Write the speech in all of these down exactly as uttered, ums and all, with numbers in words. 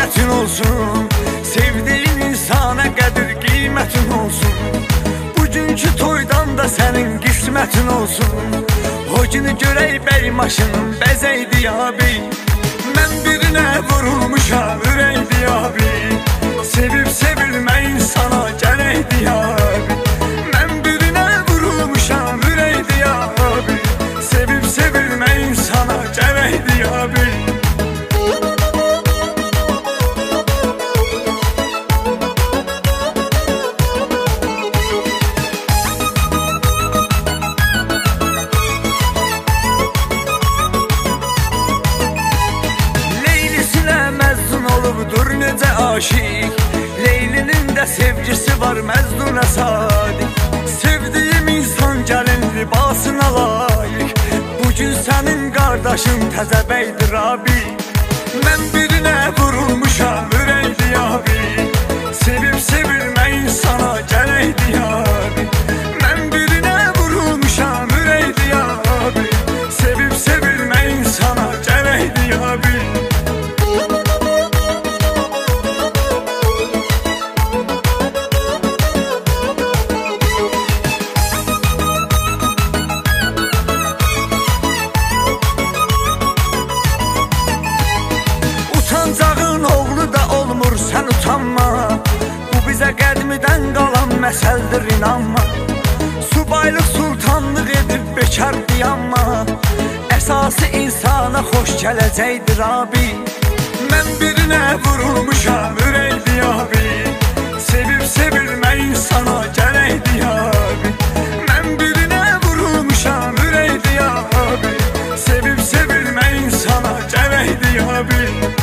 adətin olsun, sevdiğin insana qədir qiymətin olsun. Bugünkü toydan da sənin qismətin olsun. O günü görək bəy maşının bəzəydi abi. Mən birinə vurulmuşam ürəkdi abi. Sevib sevilmək insana gərəkdi abi. Mən birinə vurulmuşam ürəkdi abi. Sevib sevilmək insana gərəkdi abi. Olubdur necə aşiq, Leylinin də sevgisi var Məzduna sadiq. Sevdiyim insan gəlin libasına layiq. Bugün sənin qardaşın təzə bəydir abi. Mən birinə vurulmuşam ürəkdi abi. Sevib sevilmək insana gərəkdi abi. Mən birinə vurulmuşam ürəkdi abi. Sevib sevilmək insana gərəkdi abi. Utancağın oğlu da olmur sən utanma. Bu bizə qədmidən qalan məsəldir inanma. Subaylıq sultanlıq edib bekar diyanma. Əsası insana xoş gələcəkdir abi. Mən birinə vurulmuşam ürəkdi abi. Sevib sevilmək insana gərəkdi abi. Mən birinə vurulmuşam ürəkdi abi. Sevib sevilmək insana gərəkdi abi.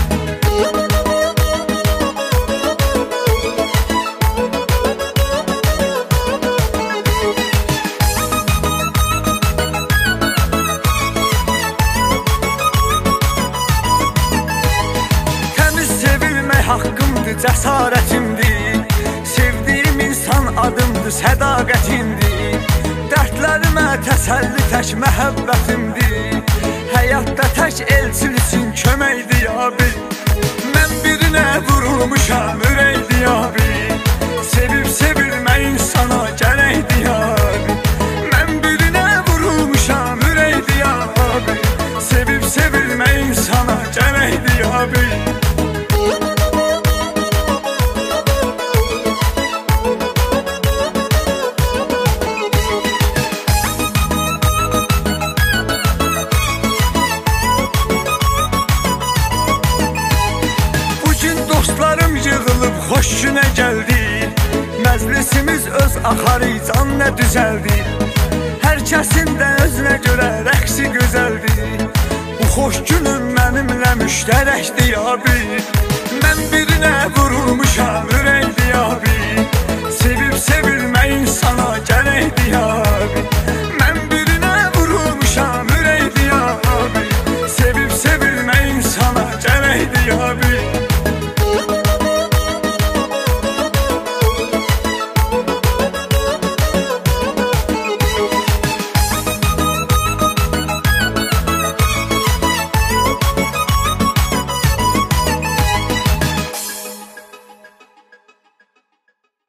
Haqqımdır, cəsarətimdir. Sevdiyim insan adımdır, sədaqətimdir. Dərdlərimə təsəlli tək məhəbbətimdir. Həyatda tək elçin üçün köməkdir abi. Mən birinə vurulmuşam ürəkdi abi. Sevib sevilmək insana gərəkdi abi. Mən birinə vurulmuşam ürəkdi abi. Sevib sevilmək insana gərəkdi abi. Dostlarım yığılıb xoş günə gəldi. Məclisimiz öz axarı can nə düzəldi. Hər kəsin də özünə görə rəqsi gözəldir. Bu xoş günüm mənimlə müştərəkdir abi. Mən birinə vurulmuşam ürəkdi abi. Sevib sevilmək insana gərəkdi abi.